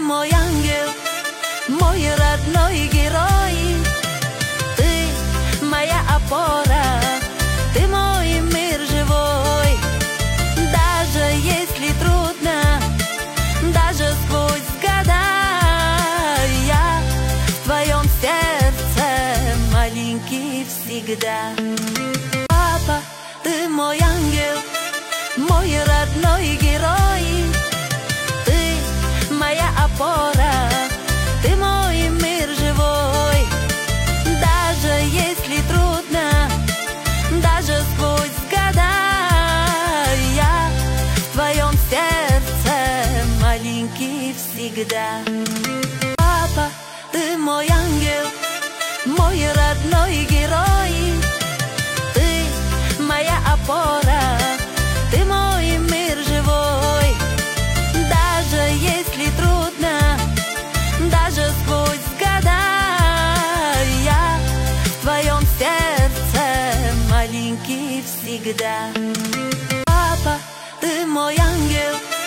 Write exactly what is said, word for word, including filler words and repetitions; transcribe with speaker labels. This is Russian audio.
Speaker 1: мой ангел, мой родной герой. Ты моя опора, ты мой мир живой. Даже если трудно, даже сквозь года, я в твоем сердце маленький всегда. Папа, ты мой ангел, мой родной герой. Ты моя опора, ты мой мир живой. Даже если трудно, даже сквозь года, я в твоем сердце маленький всегда. Папа, ты мой ангел, мой родной герой. Ты моя опора, ты мой мир живой. Даже если трудно, даже сквозь года, я в твоем сердце маленький всегда. Папа, ты мой ангел,